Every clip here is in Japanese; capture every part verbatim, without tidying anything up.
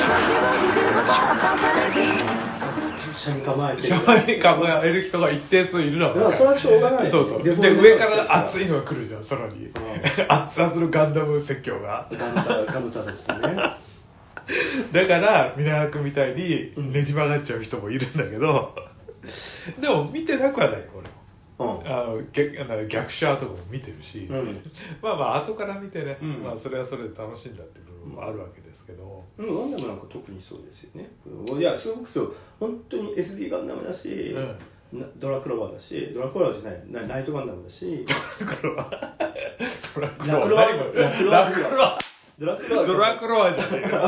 車に構えてる車に構える人が一定数いるのはそれはしょうがない、ね、 そうそうで上から熱いのが来るじゃん空に、うん、熱々のガンダム説教がガンダガンダたちとねだから皆川君みたいにねじ曲がっちゃう人もいるんだけど、うん、でも見てなくはない俺も、うん、あの 逆, 逆シャーとかも見てるし、うん、まあまあ後から見てね、うん、まあ、それはそれで楽しんだっていう部分もあるわけですけど、 うん、ガンダムなんか特にそうですよね。いやすごくそう本当に エスディー ガンダムだし、うん、ドラクロワだしドラクロワじゃないナイトガンダムだしドラクロワドラクロワドラクロワドラクロワドラクロワドラクロワじゃねえよ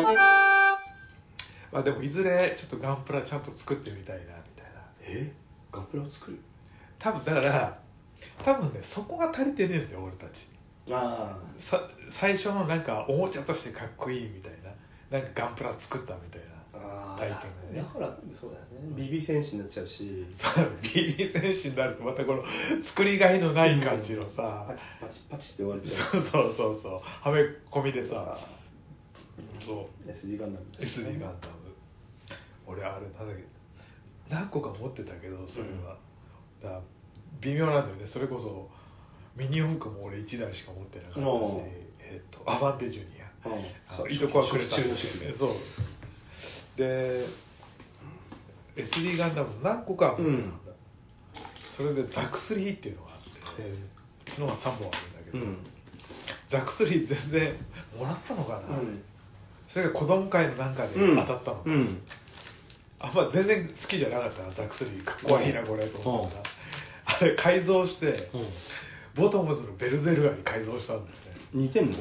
まあでもいずれちょっとガンプラちゃんと作ってみたいなみたいな。 えガンプラを作る？ 多分だから多分ねそこが足りてねえんだよ俺たち。 あさ最初のなんかおもちゃとしてかっこいいみたいななんかガンプラ作ったみたいな体験がね。 だからそうだよね ビービー 戦士になっちゃうしそう ビービー 戦士になるとまたこの作りがいのない感じのさ、 うん、パチパチって言われちゃうそうそうそうそうはめ込みでさそうエスディー ガンダム、ね、 エスディー ガンダム俺あれなんだっけ何個か持ってたけどそれは、うん、だ微妙なんだよね。それこそミニ四駆も俺いちだいしか持ってなかったし、えー、とアバンテジュニア、うん、いとこはくれたんだけどそうで エスディー ガンダム何個か持ってたんだ、うん、それでザクスリーっていうのがあって角がさんぼんあるんだけど、うん、ザクスリー全然もらったのかな、うん、それが子供会のなんかで当たったのか、うんうん、あんま全然好きじゃなかったなザクスリーかっこいいなこれと思ったら、あれ改造して、うん、ボトムズのベルゼルガーに改造したんだよね。 似てんの？い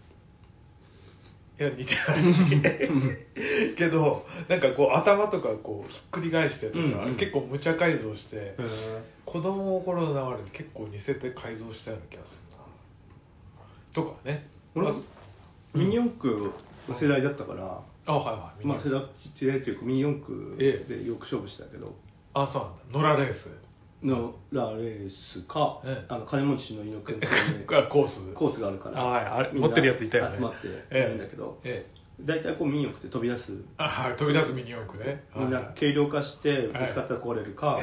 や似てないけどなんかこう頭とかこうひっくり返してとか、うんうん、結構無茶改造して、うん、子供の頃の流れに結構似せて改造したような気がするなとかね。 俺はミニ四駆の世代だったから、うん、 あはいはい、 まあ世代というかミニ四駆でよく勝負したけど、ええ、 あそうなんだ野良レースのラレースか、ええ、あの金持ちの猪木のコースコースがあるから、 はい、あれ持ってるやついたよね。 集まってやるんだけど、ええええ、大体こうミニ四駆って飛び出す、 あ、はい、飛び出すミニ四駆ね。 みんな軽量化してぶつかったら壊れるか、はい、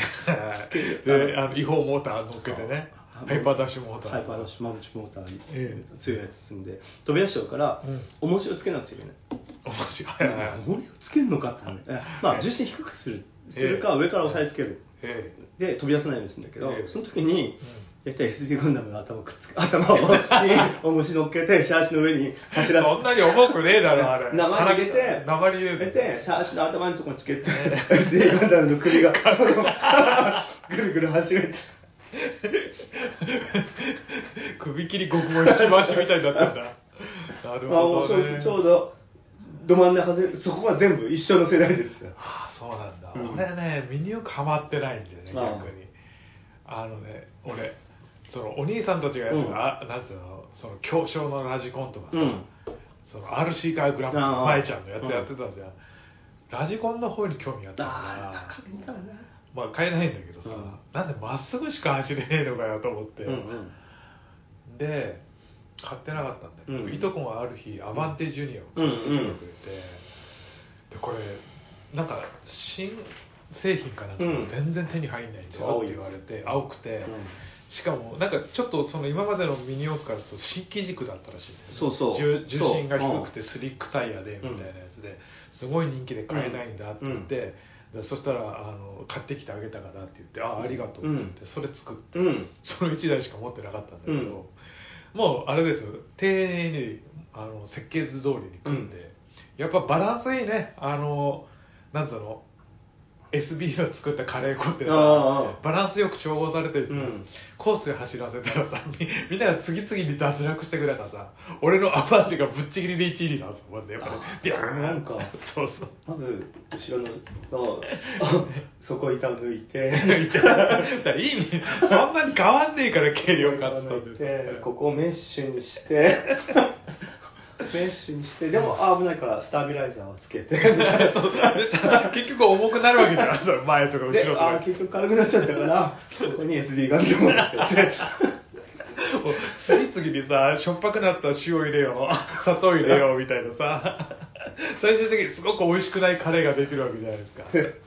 であの違法モーター乗っけてね、ハイパーダッシュモーターハイパーダッシュマルチモーターに、ええ、強いやつ積んで飛び出しちゃうから、うん、重しをつけなくちゃいけない。 重し、はいはい、 重りをつけるのかってね、まあ重心低くするするか、ええ、上から押さえつける、ええ、で飛び出さないようにするんだけど、ええ、その時に、うん、やったら エスディー ガンダムの頭をくっつけ頭をに重し乗っけてシャーシの上に柱そんなに重くねえだろあれ鉛入れて鉛入れてシャーシの頭のところにつけて、ええ、エスディー ガンダムの首がぐるぐる走る首切り極も引き回しみたいになってんだなるほどね。 あちょうどど真ん中でそこは全部一緒の世代ですよ。 ああそうなんだ、うん、俺ねミニ四駆ハマってないんだよね逆に。あのね俺そのお兄さんたちがやってた、うん、なんつうのその強小のラジコンとかさ、うん、その アールシー カーグランプリの舞ちゃんのやつやってたじゃん、うん、ラジコンの方に興味あったからあまあ買えないんだけどさ、うん、なんでまっすぐしか走れねえのかよと思って、うんうん、で買ってなかったんだけど、うん、いとこがある日アバンテジュニアを買ってきてくれて、うんうん、でこれなんか新製品かなんか全然手に入んないんだよって言われて、うん、青くて、うん、しかもなんかちょっとその今までのミニ四駆から新機軸だったらしいんだよね。 そうそう重心が低くてスリックタイヤでみたいなやつですごい人気で買えないんだって言って、うん、そしたらあの買ってきてあげたからって言ってあありがとうって言ってそれ作って、うん、そのいちだいしか持ってなかったんだけど、うん、もうあれですよ丁寧にあの設計図通りに組んで、うん、やっぱバランスいいね。あのなんつうのエスビー の作ったカレー粉ってさバランスよく調合されてる、うん、コースで走らせたらさ み, みんなが次々に脱落してくれからさ俺のアバンテがぶっちぎりでいちいになったもんね。やっぱねビャーンなんかそうそうまず後ろのの底板を抜いていいねそんなに変わんねえから軽量化っつってここをメッシュにしてメッシュにしてでも危ないからスタビライザーをつけてそうでさ結局重くなるわけじゃん前とか後ろとかあ結局軽くなっちゃったからそこに エスディー ガンダムを乗せて次々にさしょっぱくなった塩入れよう砂糖入れようみたいなさ最終的にすごく美味しくないカレーができるわけじゃないですか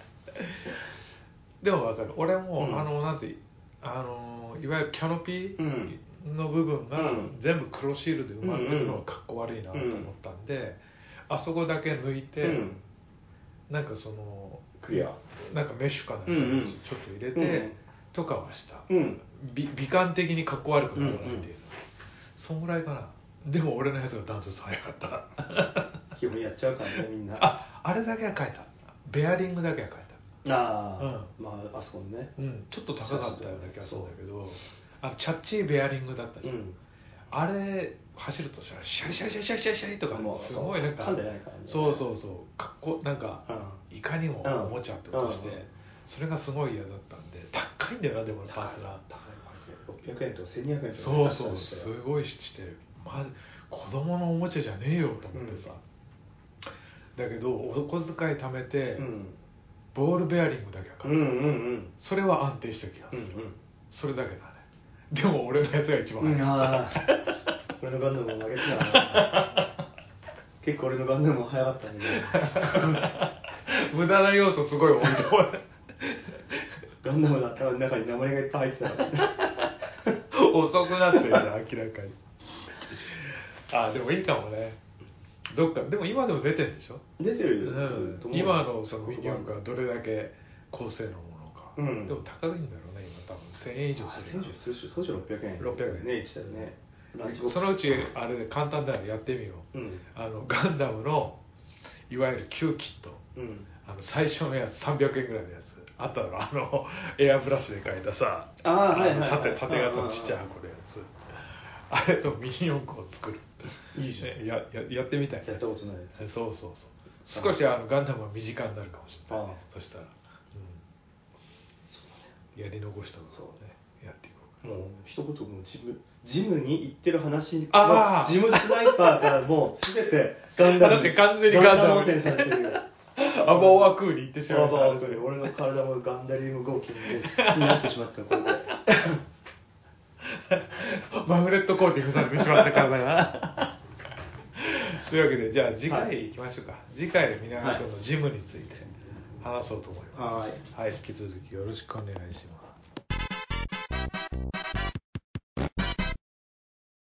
でも分かる俺も、うん、あのなんてあのいわゆるキャノピーの部分が全部黒シールで埋まってるのがかっこ悪いなと思ったんで、うんうん、あそこだけ抜いて、うん、なんかそのクリアなんかメッシュかなんかちょっと入れて、うん、とかはした、うん、美, 美観的にかっこ悪くならないっていう、うんうん、そんぐらいかな。でも俺のやつがダントツ早かった基本やっちゃうからねみんな。 ああれだけは変えた、ベアリングだけは変えた。 ああ、うん、まああそこね、 うん、ちょっと高かったような気がするんだけど、あのチャッチーベアリングだったじゃん、うん、あれ走るとさシャリシャリシャリシャリシャリシャリとかすごいなんか、ね、そうそうそうかっこなんか、うん、いかにもおもちゃってことして、うん、それがすごい嫌だったんで高いんだよな。でもパーツがろっぴゃくえんとかせんにひゃくえんとかそうそうすごいしてる。まず子供のおもちゃじゃねえよと思ってさ、うん、だけどお小遣い貯めて、うん、ボールベアリングだけは買った、うんうんうん、それは安定した気がする、うんうん、それだけだね。でも俺のやつが一番早い、うん、あ俺のガンダムも負けてた結構俺のガンダムも早かったんだけど無駄な要素すごい多いと思うガンダムの頭の中に名前がいっぱい入ってたから遅くなってるじゃん明らかにあでもいいかもね。どっかでも今でも出てるんでしょ。 出てる、 うん、今のそのミニ四駆がどれだけ高性能なのか、うん、でも高いんだろうね今多分せんえん以上する。 せんえん以上するし当時ろっぴゃくえんろっぴゃくえんねいちだよね。 そのうちあれで簡単だよやってみよう、うん、あのガンダムのいわゆる旧キット、うん、あの最初のやつさんびゃくえんぐらいのやつあったの。あのエアブラシで描いたさああはいはいはい縦縦型のちっちゃい箱のやつあれとミニ四駆を作る。 いいじゃん、 ね、や, や, やってみたい、ね、 やったことないです。 そうそうそう少しあのガンダムが身近になるかもしれない、ね、そしたら、うんそうね、やり残したことをねやっていこうかな。 もう一言もジムジムに行ってる話あジムスナイパーからもう全てガンダム確かに完全にガンダム汚染されてるよアバオアクーに行ってしまいました。 俺の体もガンダリウム合金になってしまったこれでマグネットコーティングされてしまった体がというわけでじゃあ次回行きましょうか、はい、次回皆川君のジムについて話そうと思います、はい、はい、引き続きよろしくお願いします。